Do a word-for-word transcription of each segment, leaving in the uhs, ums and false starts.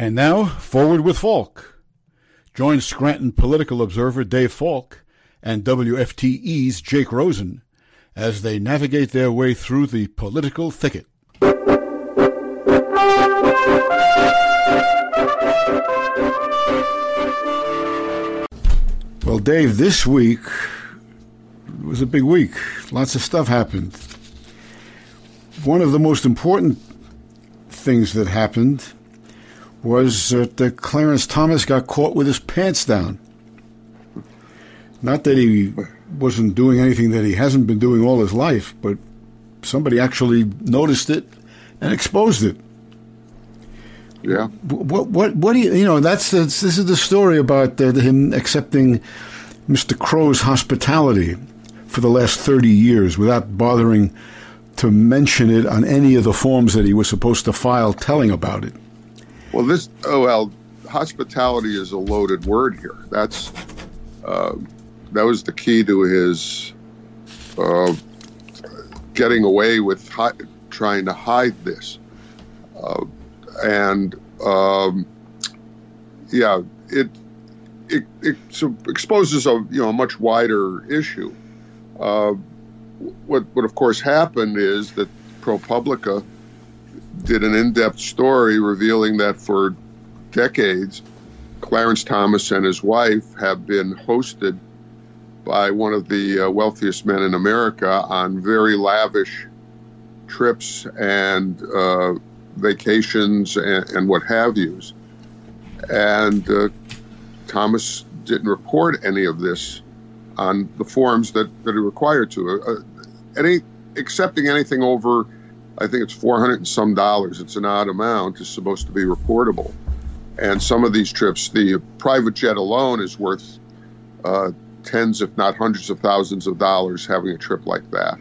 And now, Forward with Falk. Join Scranton political observer Dave Falk and W F T E's Jake Rosen as they navigate their way through the political thicket. Well, Dave, this week was a big week. Lots of stuff happened. One of the most important things that happened was that uh, Clarence Thomas got caught with his pants down. Not that he wasn't doing anything that he hasn't been doing all his life, but somebody actually noticed it and exposed it. Yeah. What? What? What do you? You know, that's, that's this is the story about uh, him accepting Mister Crow's hospitality for the last thirty years without bothering to mention it on any of the forms that he was supposed to file telling about it. Well, this, oh, well, hospitality is a loaded word here. That's, uh, that was the key to his uh, getting away with hi- trying to hide this. Uh, and, um, yeah, it, it, it so exposes a, you know, a much wider issue. Uh, what, what of course happened is that ProPublica did an in-depth story revealing that for decades, Clarence Thomas and his wife have been hosted by one of the uh, wealthiest men in America on very lavish trips and uh, vacations and, and what have yous. And uh, Thomas didn't report any of this on the forms that, that are required to. Uh, any accepting anything over, I think it's four hundred and some dollars. It's an odd amount. Is supposed to be reportable. And some of these trips, the private jet alone is worth uh, tens, if not hundreds of thousands of dollars having a trip like that.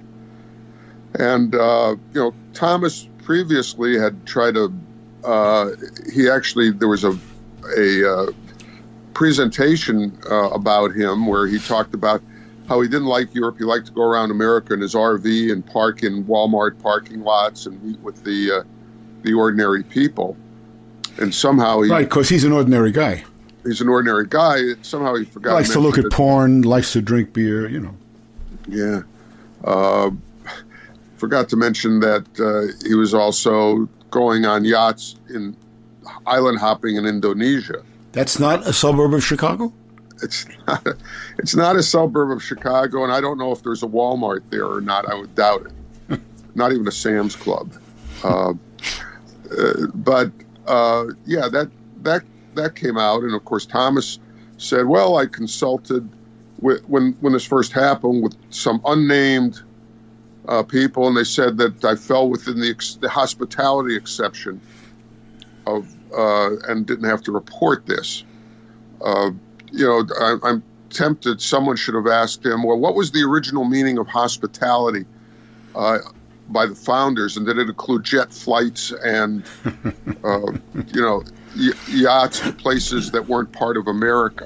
And, uh, you know, Thomas previously had tried to, uh, he actually, there was a, a uh, presentation uh, about him where he talked about how he didn't like Europe. He liked to go around America in his R V and park in Walmart parking lots and meet with the uh, the ordinary people. And somehow he... Right, because he's an ordinary guy. He's an ordinary guy. Somehow he forgot... He likes to look at porn, likes to drink beer, you know. Yeah. Uh, forgot to mention that uh, he was also going on yachts in island hopping in Indonesia. That's not a suburb of Chicago? It's not, a, it's not a suburb of Chicago, and I don't know if there's a Walmart there or not. I would doubt it. Not even a Sam's Club. Uh, uh, but, uh, yeah, that, that that came out. And, of course, Thomas said, well, I consulted with, when, when this first happened with some unnamed uh, people, and they said that I fell within the, ex- the hospitality exception of uh, and didn't have to report this. Uh, You know, I, I'm tempted, someone should have asked him, well, what was the original meaning of hospitality uh, by the founders? And did it include jet flights and, uh, you know, y- yachts to places that weren't part of America?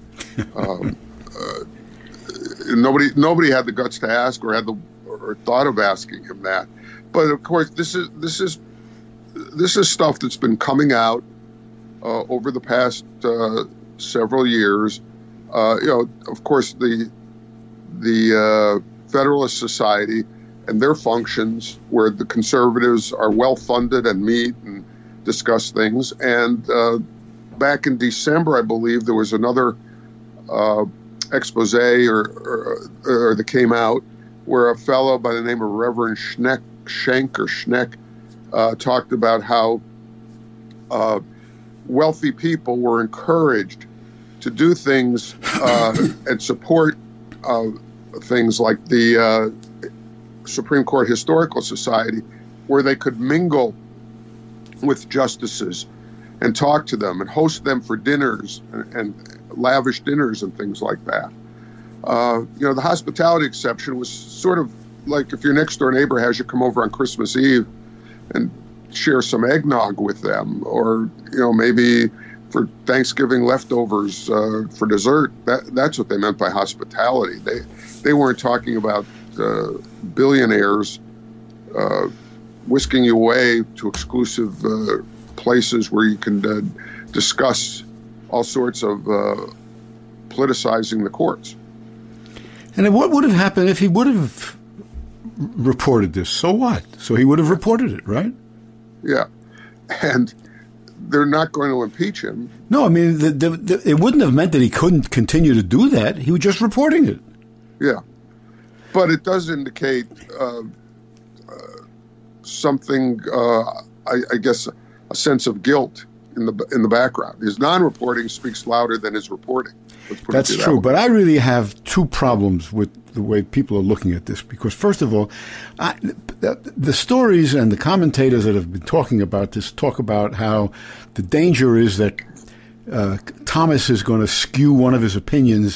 Um, uh, nobody nobody had the guts to ask or had the or thought of asking him that. But, of course, this is this is this is stuff that's been coming out uh, over the past uh several years. Uh, you know, of course, the the uh, Federalist Society and their functions, where the conservatives are well funded and meet and discuss things. And uh, back in December, I believe there was another uh, expose or, or, or that came out where a fellow by the name of Reverend Schneck, Schenk or Schneck uh, talked about how uh, wealthy people were encouraged to do things uh, and support uh, things like the uh, Supreme Court Historical Society, where they could mingle with justices and talk to them and host them for dinners and, and lavish dinners and things like that. Uh, you know, the hospitality exception was sort of like if your next door neighbor has you come over on Christmas Eve and share some eggnog with them, or, you know, maybe for Thanksgiving leftovers uh, for dessert. That, that's what they meant by hospitality. They they weren't talking about uh, billionaires uh, whisking you away to exclusive uh, places where you can uh, discuss all sorts of uh, politicizing the courts. And what would have happened if he would have reported this? So what? So he would have reported it, right? Yeah. And they're not going to impeach him. No, I mean, the, the, the, it wouldn't have meant that he couldn't continue to do that. He was just reporting it. Yeah. But it does indicate uh, uh, something, uh, I, I guess, a sense of guilt in the in the background. His non-reporting speaks louder than his reporting. That's true, but I really have two problems with the way people are looking at this. Because, first of all, I, the, the stories and the commentators that have been talking about this talk about how the danger is that uh, Thomas is going to skew one of his opinions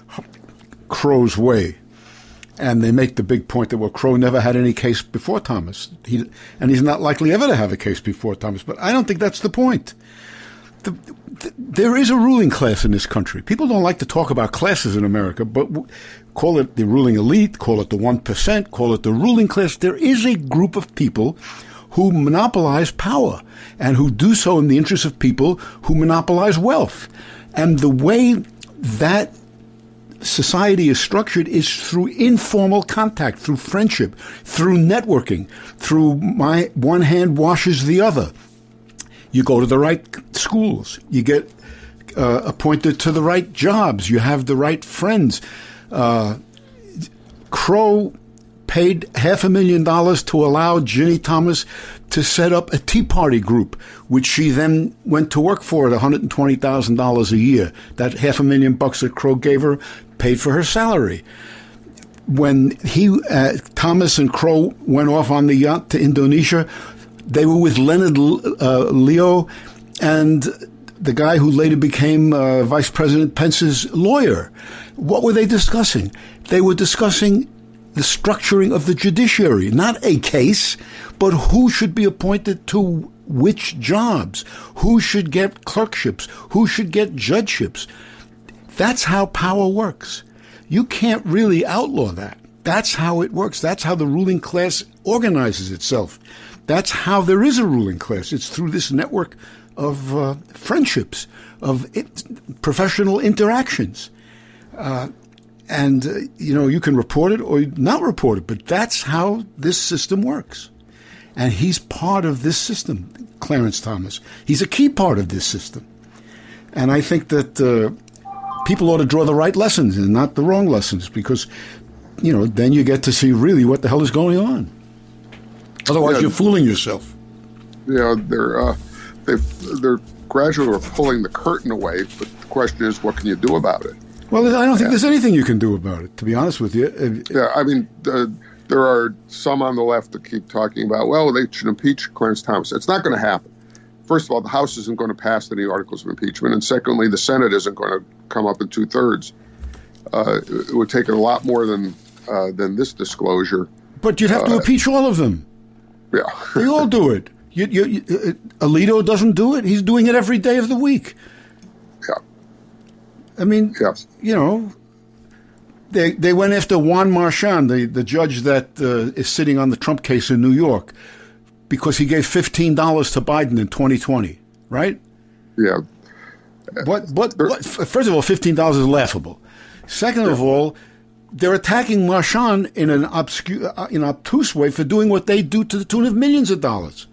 Crow's way. And they make the big point that, well, Crow never had any case before Thomas. He, and he's not likely ever to have a case before Thomas. But I don't think that's the point. The, the, there is a ruling class in this country. People don't like to talk about classes in America, but w- call it the ruling elite, call it the one percent, call it the ruling class. There is a group of people who monopolize power and who do so in the interest of people who monopolize wealth. And the way that society is structured is through informal contact, through friendship, through networking, through my one hand washes the other. You go to the right schools. You get uh, appointed to the right jobs. You have the right friends. Uh, Crow paid half a million dollars to allow Ginny Thomas to set up a Tea Party group, which she then went to work for at one hundred twenty thousand dollars a year. That half a million bucks that Crow gave her paid for her salary. When he, uh, Thomas and Crow went off on the yacht to Indonesia, they were with Leonard uh, Leo and the guy who later became uh, Vice President Pence's lawyer. What were they discussing? They were discussing the structuring of the judiciary, not a case, but who should be appointed to which jobs, who should get clerkships, who should get judgeships. That's how power works. You can't really outlaw that. That's how it works. That's how the ruling class organizes itself. That's how there is a ruling class. It's through this network of uh, friendships, of it, professional interactions. Uh, and, uh, you know, you can report it or not report it, but that's how this system works. And he's part of this system, Clarence Thomas. He's a key part of this system. And I think that uh, people ought to draw the right lessons and not the wrong lessons because, you know, then you get to see really what the hell is going on. Otherwise, yeah, you're fooling yourself. Yeah, they're uh, they they're gradually pulling the curtain away. But the question is, what can you do about it? Well, I don't think yeah. there's anything you can do about it. To be honest with you. Yeah, I mean, uh, there are some on the left that keep talking about, well, they should impeach Clarence Thomas. It's not going to happen. First of all, the House isn't going to pass any articles of impeachment, and secondly, the Senate isn't going to come up in two thirds. Uh, it would take a lot more than uh, than this disclosure. But you'd have to uh, impeach all of them. Yeah. They all do it. You, you, you, uh, Alito doesn't do it. He's doing it every day of the week. Yeah. I mean, yeah. you know, they they went after Juan Marchand, the, the judge that uh, is sitting on the Trump case in New York, because he gave fifteen dollars to Biden in twenty twenty, right? Yeah. What, what, what, first of all, fifteen dollars is laughable. Second of all, they're attacking Marchand in an obscure, uh, in an obtuse way for doing what they do to the tune of millions of dollars.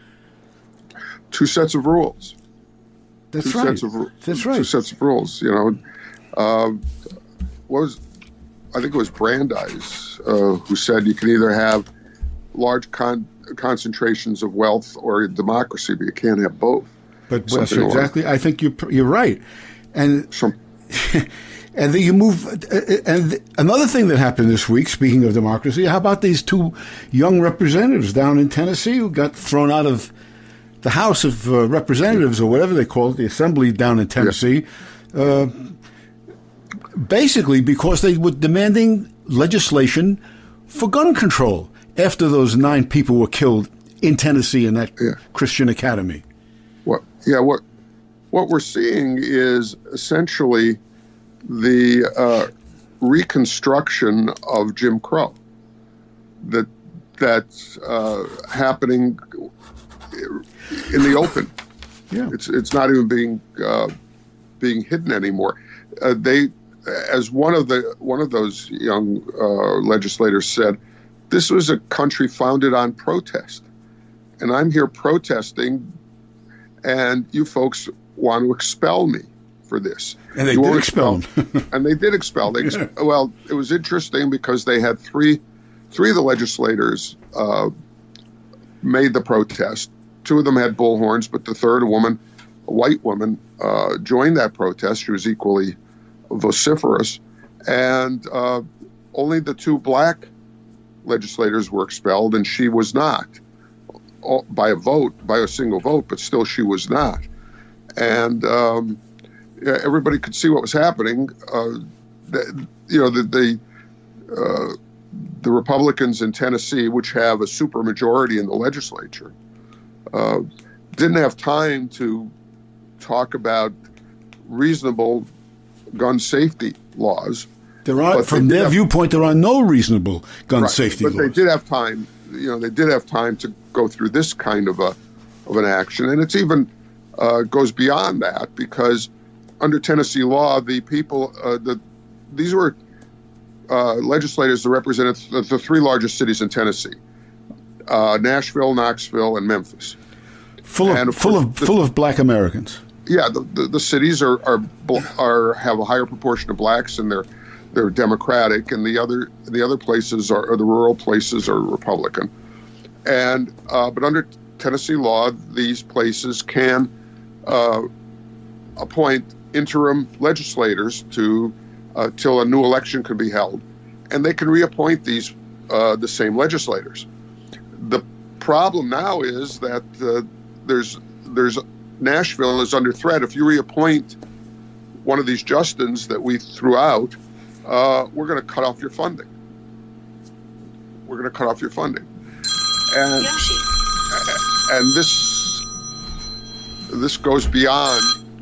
Two sets of rules. That's two right. Sets of, That's two right. Two sets of rules. You know, uh, what was I think it was Brandeis uh, who said you can either have large con- concentrations of wealth or democracy, but you can't have both. But well, so exactly, I think you're you're right, and. Some, And then you move, and another thing that happened this week, speaking of democracy, how about these two young representatives down in Tennessee who got thrown out of the House of uh, Representatives or whatever they call it, the Assembly down in Tennessee, yeah. uh, basically because they were demanding legislation for gun control after those nine people were killed in Tennessee in that yeah. Christian academy. What? Yeah, what, what we're seeing is essentially the uh, reconstruction of Jim Crow that that's uh, happening in the open. Yeah. It's it's not even being uh, being hidden anymore. Uh, they, as one of the one of those young uh, legislators said, this was a country founded on protest, and I'm here protesting, and you folks want to expel me for this. And they you did expel expel them. and they did expel. They ex- well, it was interesting because they had three three of the legislators uh, made the protest. Two of them had bullhorns, but the third, a woman, a white woman, uh, joined that protest. She was equally vociferous, and uh, only the two black legislators were expelled, and she was not, by a vote, by a single vote, but still she was not. And um, yeah, everybody could see what was happening. Uh, the, you know, the the, uh, the Republicans in Tennessee, which have a supermajority in the legislature, uh, didn't have time to talk about reasonable gun safety laws. There are, from their have, viewpoint, there are no reasonable gun right, safety but laws. But they did have time. You know, they did have time to go through this kind of a of an action, and it's even uh, goes beyond that because under Tennessee law, the people, uh, the these were uh, legislators that represented the, the three largest cities in Tennessee: uh, Nashville, Knoxville, and Memphis. Full of, of full of the, full of black Americans. Yeah, the, the, the cities are, are are have a higher proportion of blacks, and they're they're Democratic, and the other the other places are, or the rural places are Republican. And uh, but under Tennessee law, these places can uh, appoint interim legislators to uh, till a new election can be held, and they can reappoint these uh, the same legislators. The problem now is that uh, there's there's Nashville is under threat. If you reappoint one of these Justins that we threw out, uh, we're going to cut off your funding. We're going to cut off your funding, and and this this goes beyond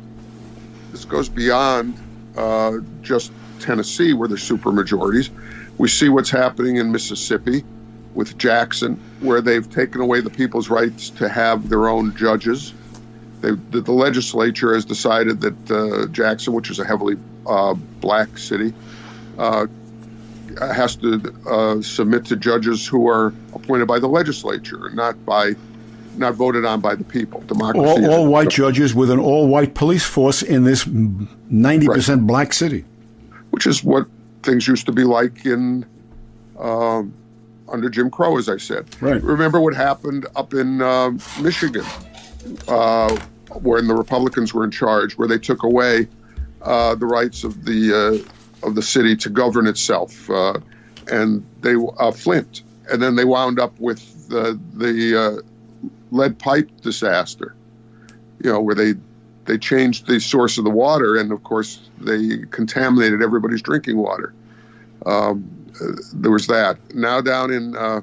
this goes beyond uh, just Tennessee, where there's supermajorities. We see what's happening in Mississippi with Jackson, where they've taken away the people's rights to have their own judges. They, the, the legislature has decided that uh, Jackson, which is a heavily uh, black city, uh, has to uh, submit to judges who are appointed by the legislature, not by, not voted on by the people. Democracy. All, all white judges with an all-white police force in this ninety percent right. black city, which is what things used to be like in. Uh, under Jim Crow, as I said. Right. Remember what happened up in uh, Michigan, uh, when the Republicans were in charge, where they took away uh, the rights of the uh, of the city to govern itself, uh, and they uh, Flint, and then they wound up with the the uh, lead pipe disaster. You know, where they they changed the source of the water, and of course they contaminated everybody's drinking water. Um, Uh, there was that. Now down in uh,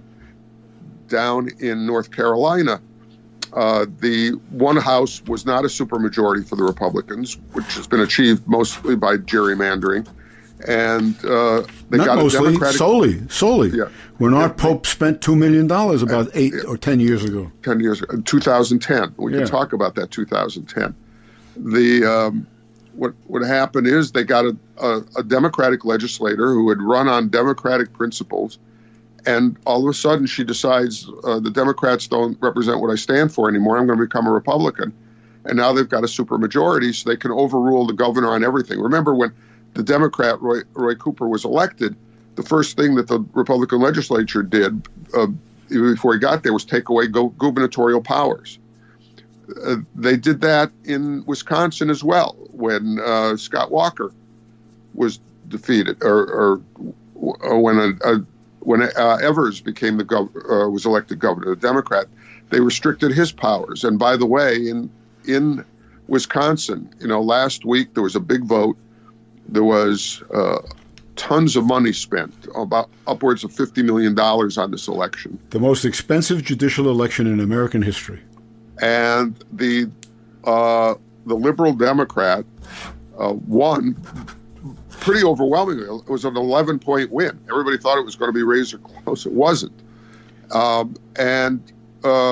down in North Carolina, uh, the one house was not a supermajority for the Republicans, which has been achieved mostly by gerrymandering, and uh, they not got mostly, a Democratic solely, solely. Yeah. When our yeah. Pope spent two million dollars about and, eight yeah. or ten years ago. Ten years ago, two thousand ten. We yeah. can talk about that. two thousand ten. The um, What what happened is they got a, a, a Democratic legislator who had run on Democratic principles, and all of a sudden she decides uh, the Democrats don't represent what I stand for anymore. I'm going to become a Republican, and now they've got a supermajority, so they can overrule the governor on everything. Remember when the Democrat Roy, Roy Cooper was elected, the first thing that the Republican legislature did uh, even before he got there was take away go, gubernatorial powers. Uh, they did that in Wisconsin as well when uh, Scott Walker was defeated, or, or, or when a, a, when uh, Evers became the gov- uh, was elected governor, a Democrat. They restricted his powers. And by the way, in in Wisconsin, you know, last week there was a big vote. There was uh, tons of money spent, about upwards of fifty million dollars on this election. The most expensive judicial election in American history. And the uh, the liberal Democrat uh, won pretty overwhelmingly. It was an eleven-point win. Everybody thought it was going to be razor close. It wasn't. Um, and uh,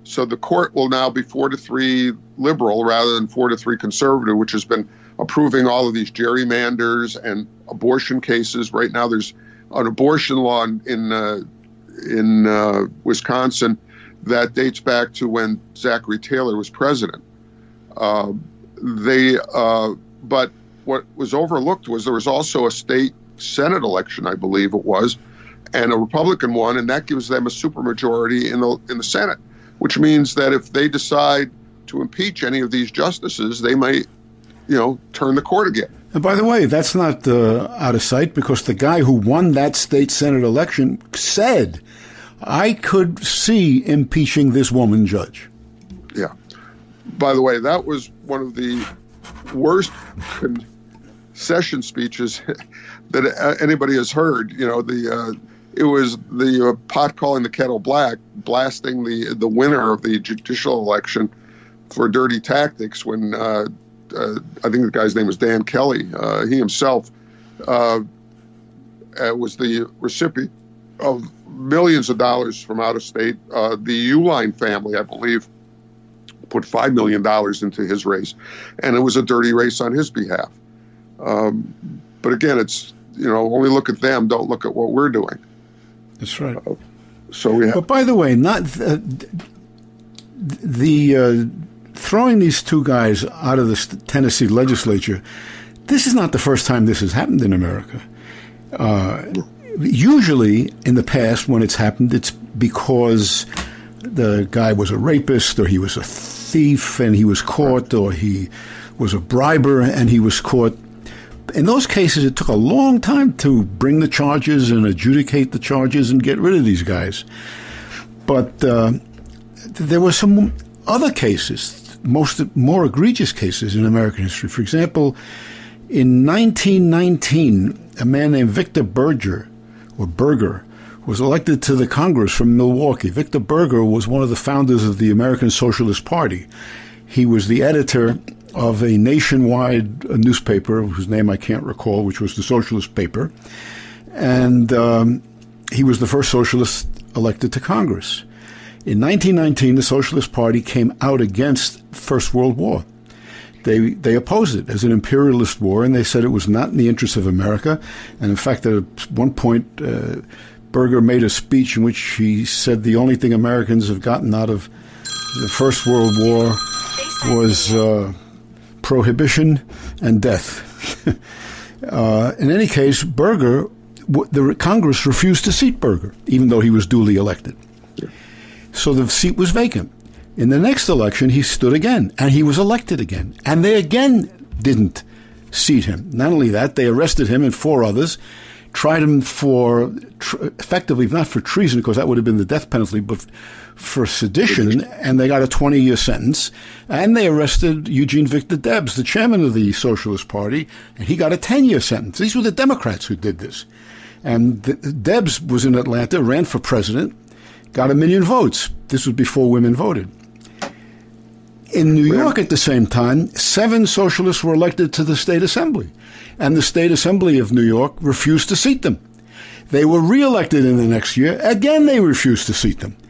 So the court will now be four to three liberal rather than four to three conservative, which has been approving all of these gerrymanders and abortion cases. Right now, there's an abortion law in in, uh, in uh, Wisconsin that dates back to when Zachary Taylor was president. Uh, they, uh, but what was overlooked was there was also a state Senate election, I believe it was, and a Republican one, and that gives them a supermajority in the in the Senate, which means that if they decide to impeach any of these justices, they might, you know, turn the court again. And by the way, that's not uh, out of sight, because the guy who won that state Senate election said, I could see impeaching this woman judge. Yeah. By the way, that was one of the worst concession speeches that anybody has heard. You know, the uh, it was the uh, pot calling the kettle black, blasting the the winner of the judicial election for dirty tactics when uh, uh, I think the guy's name was Dan Kelly. Uh, he himself uh, was the recipient of millions of dollars from out of state. Uh, the Uline family, I believe, put five million dollars into his race, and it was a dirty race on his behalf. Um, but again, it's, you know, only look at them, don't look at what we're doing. That's right. Uh, so we have. But by the way, not uh, the uh, throwing these two guys out of the Tennessee legislature. This is not the first time this has happened in America. Uh, usually, in the past, when it's happened, it's because the guy was a rapist, or he was a thief and he was caught, or he was a briber and he was caught. In those cases, it took a long time to bring the charges and adjudicate the charges and get rid of these guys. But uh, there were some other cases, most more egregious cases in American history. For example, in nineteen nineteen, a man named Victor Berger, or Berger, was elected to the Congress from Milwaukee. Victor Berger was one of the founders of the American Socialist Party. He was the editor of a nationwide newspaper, whose name I can't recall, which was the Socialist Paper. And um, he was the first socialist elected to Congress. In nineteen nineteen, the Socialist Party came out against First World War. They they opposed it as an imperialist war, and they said it was not in the interest of America. And in fact, at one point, uh, Berger made a speech in which he said the only thing Americans have gotten out of the First World War was uh, prohibition and death. uh, in any case, Berger, the Congress refused to seat Berger, even though he was duly elected. So the seat was vacant. In the next election, he stood again, and he was elected again. And they again didn't seat him. Not only that, they arrested him and four others, tried him for, tr- effectively, not for treason, because that would have been the death penalty, but for sedition, and they got a twenty-year sentence. And they arrested Eugene Victor Debs, the chairman of the Socialist Party, and he got a ten-year sentence. These were the Democrats who did this. And the, Debs was in Atlanta, ran for president, got a million votes. This was before women voted. In New York at the same time, seven socialists were elected to the State Assembly, and the State Assembly of New York refused to seat them. They were reelected in the next year. Again, they refused to seat them.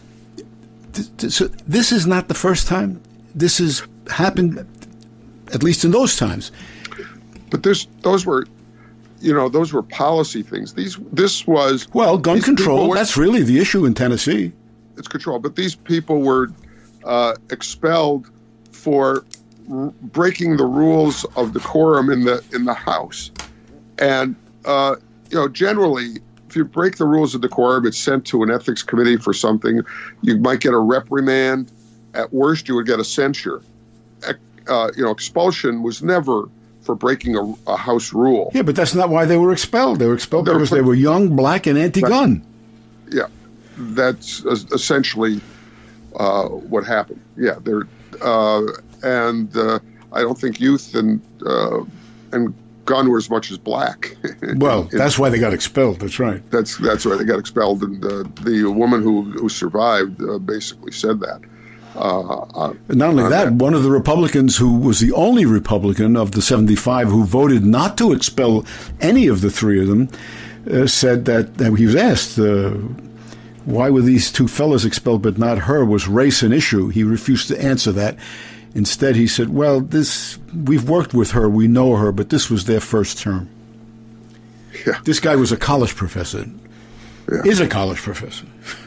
So this is not the first time. This has happened, at least in those times. But this, those were, you know, those were policy things. These, this was... Well, gun control, were, that's really the issue in Tennessee. It's control. But these people were uh, expelled for r- breaking the rules of decorum in the in the House. And, uh, you know, generally, if you break the rules of decorum, it's sent to an ethics committee for something. You might get a reprimand. At worst, you would get a censure. Uh, you know, expulsion was never for breaking a, a House rule. Yeah, but that's not why they were expelled. They were expelled they because were, they were young, black, and anti-gun. Yeah, that's essentially uh, what happened. Yeah, they're uh, and uh, I don't think youth and uh, and gun were as much as black. Well, in, that's why they got expelled. That's right. That's that's why they got expelled, and uh, the woman who who survived uh, basically said that. Uh, uh, Not only that, that, one of the Republicans who was the only Republican of the seventy-five who voted not to expel any of the three of them uh, said that, that he was asked, uh, why were these two fellas expelled but not her? Was race an issue? He refused to answer that. Instead, he said, well, this we've worked with her, we know her, but this was their first term. Yeah. This guy was a college professor. Yeah. Is a college professor.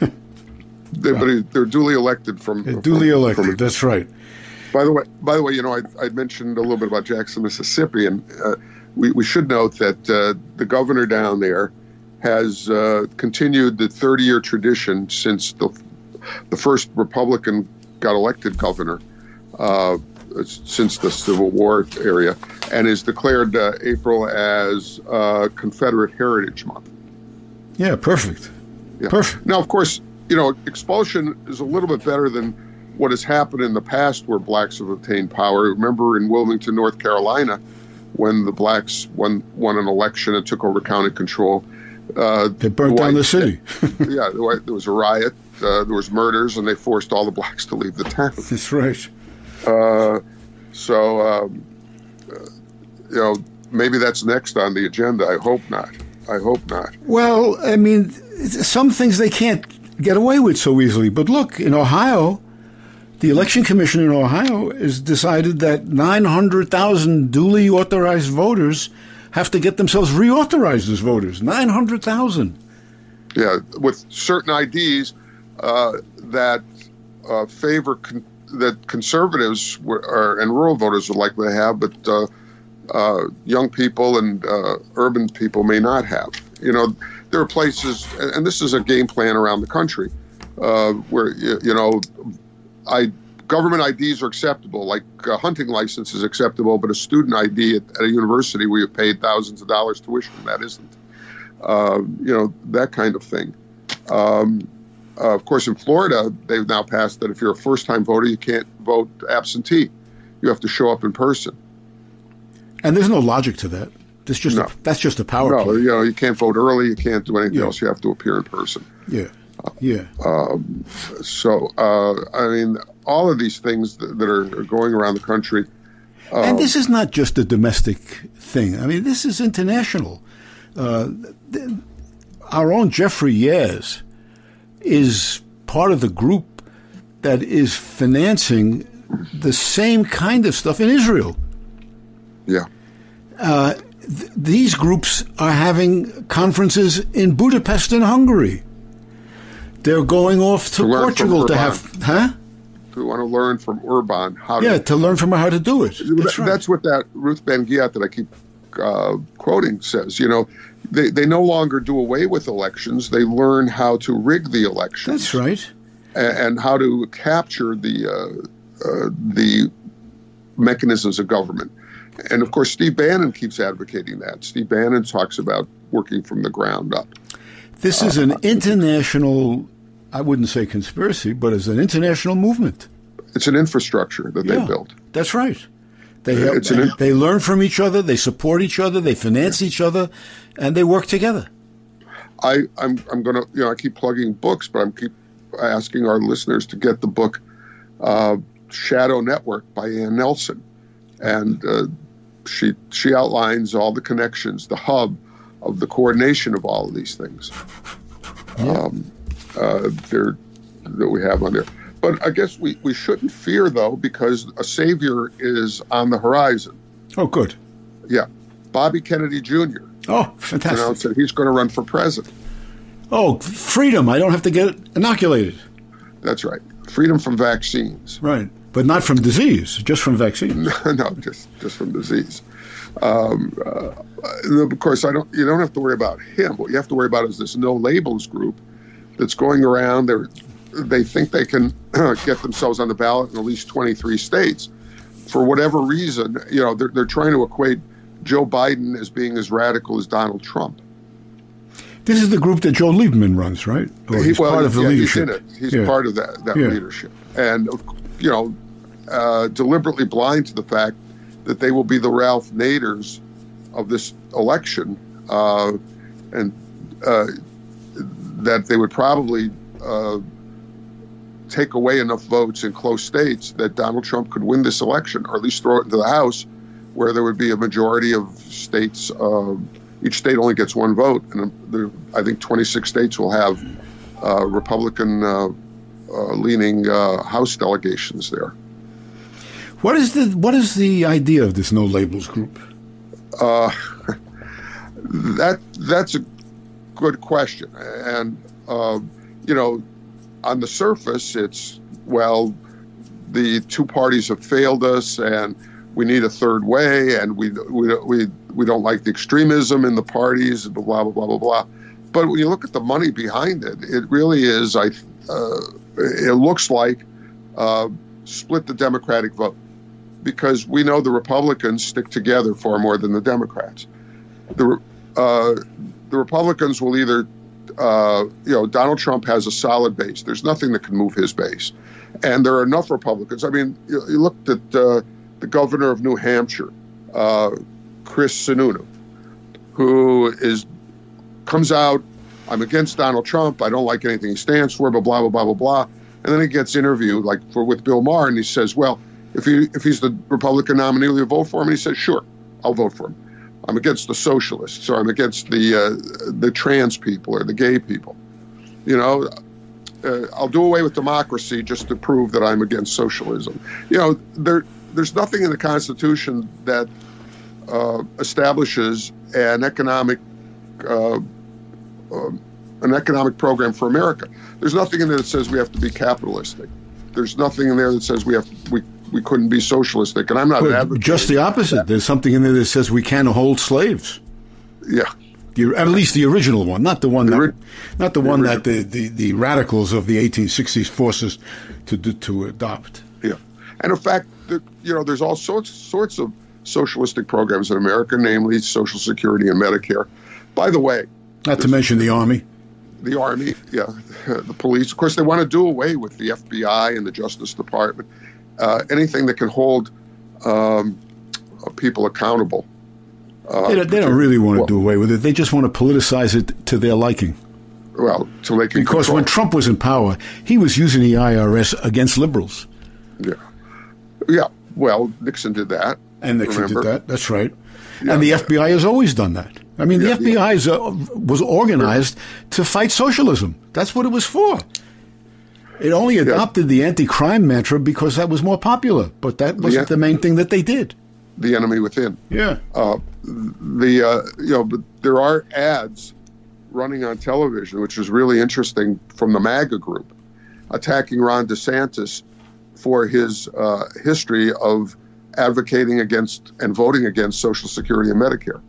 they, but he, they're duly elected from... They're duly from, elected, from, that's right. By the way, by the way, you know, I, I mentioned a little bit about Jackson, Mississippi, and uh, we, we should note that uh, the governor down there has uh, continued the thirty-year tradition since the the first Republican got elected governor, uh, since the Civil War area, and has declared uh, April as uh, Confederate Heritage Month. Yeah, perfect. Yeah. Perfect. Now, of course, you know, expulsion is a little bit better than what has happened in the past where blacks have obtained power. Remember in Wilmington, North Carolina, when the blacks won, won an election and took over county control. Uh, they burnt the down the city. Yeah, there was a riot, uh, there was murders, and they forced all the blacks to leave the town. That's right. Uh, so, um, uh, you know, maybe that's next on the agenda. I hope not. I hope not. Well, I mean, some things they can't get away with so easily. But look, in Ohio, the Election Commission in Ohio has decided that nine hundred thousand duly authorized voters have to get themselves reauthorized as voters. nine hundred thousand. Yeah, with certain I Ds uh, that uh, favor con- that conservatives were, are, and rural voters are likely to have, but uh, uh, young people and uh, urban people may not have. You know, there are places, and, and this is a game plan around the country, uh, where, you, you know, I government I Ds are acceptable, like a hunting license is acceptable, but a student I D at, at a university where you've paid thousands of dollars tuition, that isn't. Uh, you know, that kind of thing. Um, uh, of course, in Florida, they've now passed that if you're a first-time voter, you can't vote absentee. You have to show up in person. And there's no logic to that. That's just no. a, that's just a power no, play. You know, you can't vote early. You can't do anything yeah. else. You have to appear in person. Yeah, yeah. Um, so, uh, I mean, all of these things that, that are, are going around the country. Um, and this is not just a domestic thing. I mean, this is international. Uh, th- our own Jeffrey Yaz is part of the group that is financing the same kind of stuff in Israel. Yeah. Uh, th- these groups are having conferences in Budapest and Hungary. They're going off to, to Portugal to have, huh? To want to learn from Urban how to. Yeah, to learn from how to do it. That's, right. That's what that Ruth Ben-Ghiat that I keep uh, quoting says. You know, they, they no longer do away with elections. They learn how to rig the elections. That's right. And, and how to capture the uh, uh, the mechanisms of government. And, of course, Steve Bannon keeps advocating that. Steve Bannon talks about working from the ground up. This is an international, I wouldn't say conspiracy, but it's an international movement. It's an infrastructure that yeah, they built. That's right. They help, it's an, they learn from each other, they support each other, they finance each other, and they work together. I, I'm I'm going to, you know, I keep plugging books, but I'm keep asking our listeners to get the book uh, Shadow Network by Ann Nelson. And uh, she she outlines all the connections, the hub of the coordination of all of these things yeah. um, uh, there, that we have on there. But I guess we, we shouldn't fear, though, because a savior is on the horizon. Oh, good. Yeah. Bobby Kennedy Junior Oh, fantastic. Announced that he's going to run for president. Oh, freedom. I don't have to get inoculated. That's right. Freedom from vaccines. Right. But not from disease, just from vaccines. No, no just, just from disease. Um, uh, of course, I don't. You don't have to worry about him. What you have to worry about is this no labels group that's going around. They they think they can get themselves on the ballot in at least twenty-three states. For whatever reason, you know, they're they're trying to equate Joe Biden as being as radical as Donald Trump. This is the group that Joe Lieberman runs, right? Or he, he's well, part of the yeah, leadership. He's in it. He's yeah. part of that that yeah. leadership, and you know, uh, deliberately blind to the fact that they will be the Ralph Naders of this election, uh, and uh, that they would probably uh, take away enough votes in close states that Donald Trump could win this election, or at least throw it into the House, where there would be a majority of states. Uh, each state only gets one vote, and there, I think twenty-six states will have uh, Republican uh, uh, leaning uh, House delegations there. What is the what is the idea of this No Labels group? Uh, that that's a good question, and uh, you know, on the surface, it's well, the two parties have failed us, and we need a third way, and we we we we don't like the extremism in the parties, blah blah blah blah blah. But when you look at the money behind it, it really is. I uh, it looks like uh, split the Democratic vote, because we know the Republicans stick together far more than the Democrats. The uh, the Republicans will either, uh, you know, Donald Trump has a solid base. There's nothing that can move his base, and there are enough Republicans. I mean, you, you looked at uh, the governor of New Hampshire, uh, Chris Sununu, who is comes out, I'm against Donald Trump. I don't like anything he stands for, blah, blah, blah, blah, blah, blah. And then he gets interviewed, like for with Bill Maher, and he says, well, if he if he's the Republican nominee, will you vote for him? And he says, sure, I'll vote for him. I'm against the socialists, or I'm against the uh, the trans people or the gay people. You know, uh, I'll do away with democracy just to prove that I'm against socialism. You know, there there's nothing in the Constitution that uh, establishes an economic uh, uh, an economic program for America. There's nothing in there that says we have to be capitalistic. There's nothing in there that says we have we we couldn't be socialistic. And I'm not well, advocating just the opposite. that. There's something in there that says we can't hold slaves. Yeah. The, at least the original one, not the one The that, ori- not the the one origi- that the, the, the radicals of the eighteen sixties forced us to to, to adopt. Yeah, and in fact, the, you know, there's all sorts sorts of socialistic programs in America, namely Social Security and Medicare. By the way, Not to mention the Army. the Army, yeah, the police. Of course, they want to do away with the F B I and the Justice Department. Uh, anything that can hold um, people accountable. Uh, They don't, they don't really want to well, do away with it. They just want to politicize it to their liking. Well, so they can Because control. when Trump was in power, he was using the I R S against liberals. Yeah, yeah. Well, Nixon did that. And Nixon remember? did that. That's right. Yeah. And the F B I has always done that. I mean, the Yeah, F B I is, uh, was organized to fight socialism. That's what it was for. It only adopted the anti-crime mantra because that was more popular. But that wasn't The- the main thing that they did. The enemy within. Yeah. Uh, the uh, you know, but there are ads running on television, which is really interesting, from the MAGA group, attacking Ron DeSantis for his uh, history of advocating against and voting against Social Security and Medicare.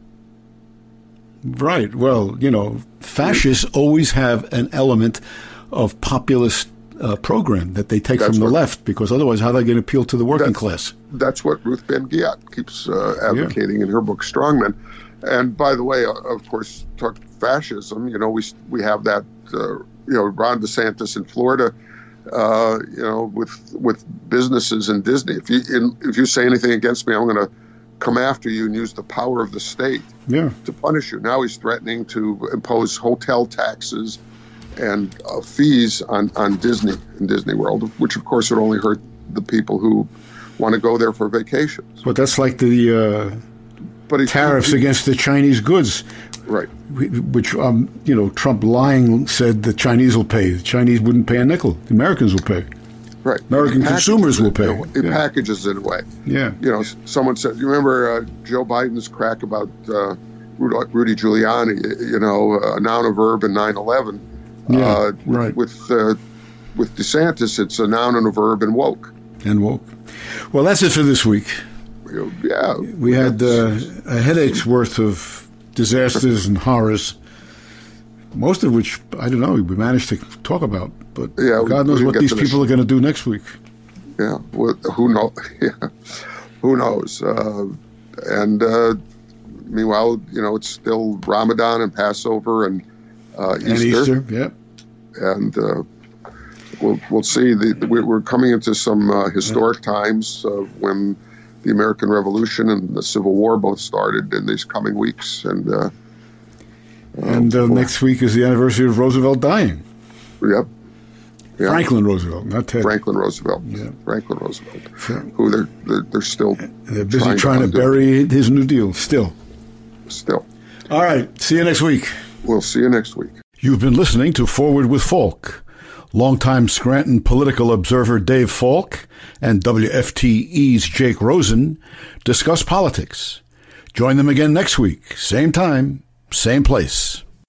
Right. Well, you know, fascists always have an element of populist uh, program that they take That's from the what- left, because otherwise how are they going to appeal to the working That's- class? That's what Ruth Ben-Ghiat keeps uh, advocating in her book Strongmen. And by the way, uh, of course, talk fascism. You know, we we have that. Uh, you know, Ron DeSantis in Florida. Uh, you know, with with businesses and Disney. If you in, if you say anything against me, I'm going to come after you and use the power of the state Yeah. to punish you. Now he's threatening to impose hotel taxes and uh, fees on, on Disney in Disney World, which of course would only hurt the people who want to go there for vacations. But that's like the uh, But he, tariffs he, against the Chinese goods, right? which, um, you know, Trump lying said the Chinese will pay. The Chinese wouldn't pay a nickel. The Americans will pay. Right. American He packages consumers will it pay. in a way- It Yeah. packages it away. Yeah. You know, someone said, you remember uh, Joe Biden's crack about uh, Rudy, Rudy Giuliani, you know, a noun, a verb, and nine eleven. Yeah, uh, right. With, uh, with DeSantis, it's a noun and a verb and woke. And woke. Well, that's it for this week. You know, yeah. We had uh, a headache's worth of disasters and horrors, most of which, I don't know, we managed to talk about. But Yeah, we- God we knows didn't what get these to the people sh- are going to do next week. Yeah. Well, who knows? Yeah. Who knows? Uh, and uh, meanwhile, you know, it's still Ramadan and Passover and uh, Easter. And Easter, yeah. and uh, we'll we'll see. The, the, we're coming into some uh, historic times uh, when the American Revolution and the Civil War both started in these coming weeks, and uh, And uh, next week is the anniversary of Roosevelt dying. yep, yeah. Franklin Roosevelt, not Ted. Franklin Roosevelt, Yeah. Franklin Roosevelt, Sure. who they're they're, they're still They're busy trying, trying to, undo. bury his New Deal still. Still, All right. See you next week. we'll see you next week. You've been listening to Forward with Falk. Longtime Scranton political observer Dave Falk and W F T E's Jake Rosen discuss politics. Join them again next week, same time, same place.